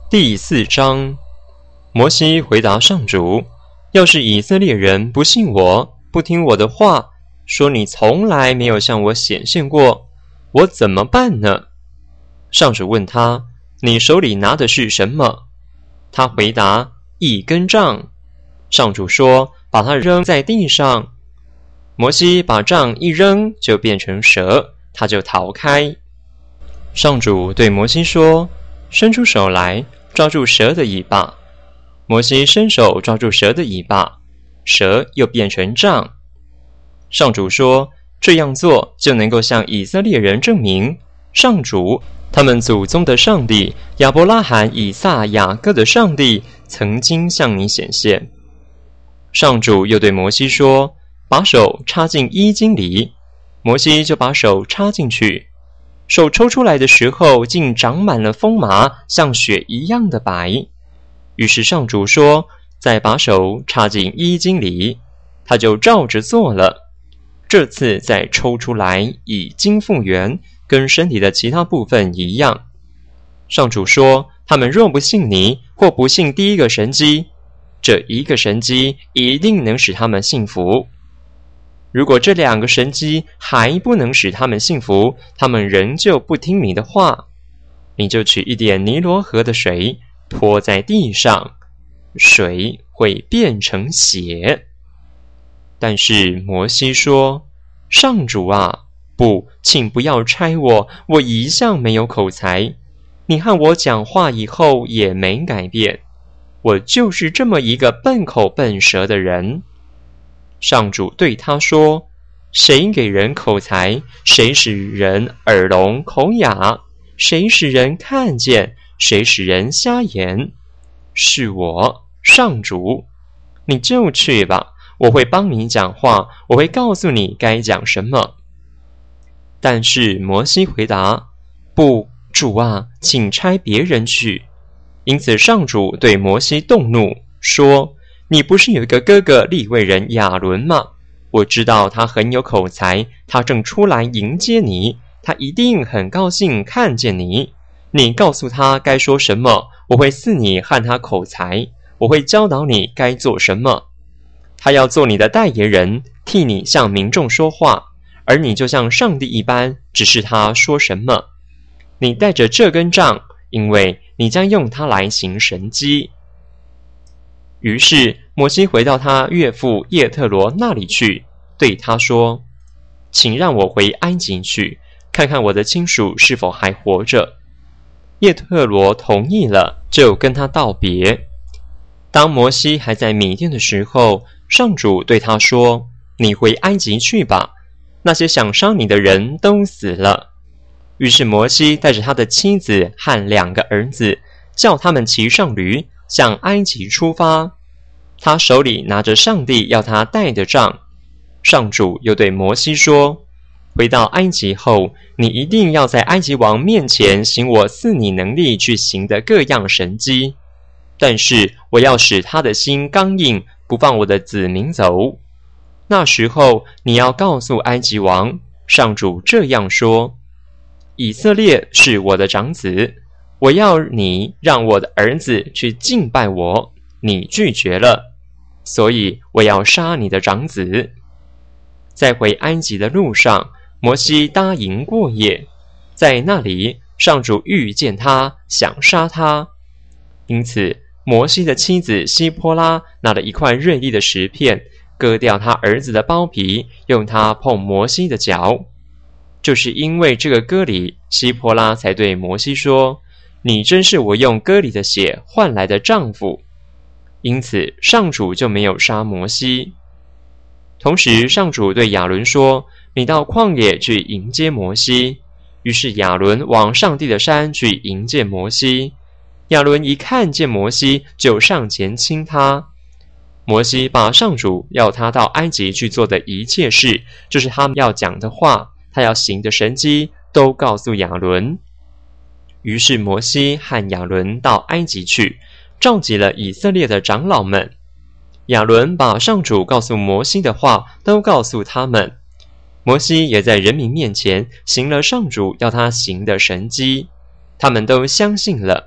第4章，摩西回答上主：要是以色列人不信我，不听我的话，说你从来没有向我显现过，我怎么办呢？上主问他：你手里拿的是什么？他回答：一根杖。上主说：把它扔在地上。摩西把杖一扔，就变成蛇，他就逃开。上主对摩西说：伸出手来，抓住蛇的尾巴。摩西伸手抓住蛇的尾巴，蛇又变成杖。上主说：这样做就能够向以色列人证明，上主，他们祖宗的上帝，亚伯拉罕、以撒、雅各的上帝曾经向你显现。上主又对摩西说：把手插进衣襟里。摩西就把手插进去，手抽出来的时候，竟长满了风麻，像雪一样的白。于是上主说：再把手插进衣襟里。他就照着做了。这次再抽出来，已经复原，跟身体的其他部分一样。上主说：他们若不信你，或不信第一个神迹，这一个神迹一定能使他们信服。如果这2个神迹还不能使他们信服，他们仍旧不听你的话，你就取一点尼罗河的水泼在地上，水会变成血。但是摩西说：上主啊，不，请不要拆我，我一向没有口才，你和我讲话以后也没改变，我就是这么一个笨口笨舌的人。上主对他说：谁给人口才？谁使人耳聋口哑？谁使人看见？谁使人瞎眼？是我，上主。你就去吧，我会帮你讲话，我会告诉你该讲什么。但是摩西回答：不，主啊，请差别人去。因此上主对摩西动怒，说：你不是有一个哥哥利未人亚伦吗？我知道他很有口才，他正出来迎接你，他一定很高兴看见你。你告诉他该说什么，我会赐你和他口才，我会教导你该做什么。他要做你的代言人，替你向民众说话，而你就像上帝一般，指示他说什么。你带着这根杖，因为你将用它来行神迹。于是摩西回到他岳父叶特罗那里去，对他说：请让我回埃及去，看看我的亲属是否还活着。叶特罗同意了，就跟他道别。当摩西还在米甸的时候，上主对他说：你回埃及去吧，那些想杀你的人都死了。于是摩西带着他的妻子和2个儿子，叫他们骑上驴，向埃及出发。他手里拿着上帝要他带的杖。上主又对摩西说：回到埃及后，你一定要在埃及王面前行我赐你能力去行的各样神迹，但是我要使他的心刚硬，不放我的子民走。那时候你要告诉埃及王，上主这样说：以色列是我的长子，我要你让我的儿子去敬拜我，你拒绝了，所以我要杀你的长子。在回埃及的路上，摩西搭营过夜，在那里上主遇见他，想杀他。因此摩西的妻子希波拉拿了一块锐利的石片，割掉他儿子的包皮，用它碰摩西的脚。就是因为这个割礼，希波拉才对摩西说：你真是我用割礼的血换来的丈夫。因此上主就没有杀摩西。同时上主对亚伦说：你到旷野去迎接摩西。于是亚伦往上帝的山去迎接摩西。亚伦一看见摩西，就上前亲他。摩西把上主要他到埃及去做的一切事，就是他要讲的话，他要行的神迹，都告诉亚伦。于是摩西和亚伦到埃及去，召集了以色列的长老们。亚伦把上主告诉摩西的话都告诉他们。摩西也在人民面前行了上主要他行的神迹，他们都相信了。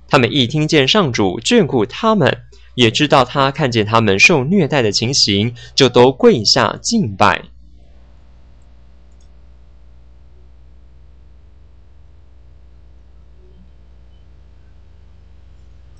他们一听见上主眷顾他们，也知道他看见他们受虐待的情形，就都跪下敬拜。